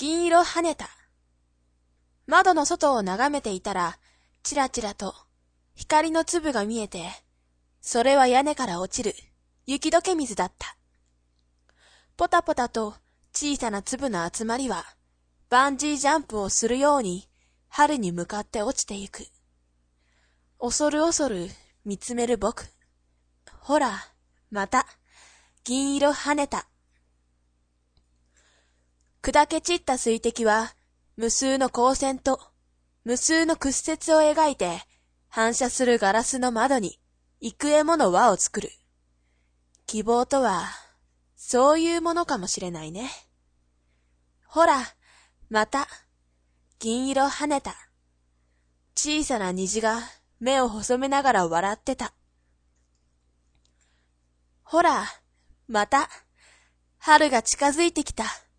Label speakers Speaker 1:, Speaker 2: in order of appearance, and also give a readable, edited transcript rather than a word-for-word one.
Speaker 1: 銀色跳ねた。窓の外を眺めていたら、ちらちらと光の粒が見えて、それは屋根から落ちる雪解け水だった。ポタポタと小さな粒の集まりは、バンジージャンプをするように春に向かって落ちてゆく。恐る恐る見つめる僕。ほら、また、銀色跳ねた。砕け散った水滴は、無数の光線と、無数の屈折を描いて、反射するガラスの窓に、幾重もの輪を作る。希望とは、そういうものかもしれないね。ほら、また、銀色跳ねた。小さな虹が目を細めながら笑ってた。ほら、また、春が近づいてきた。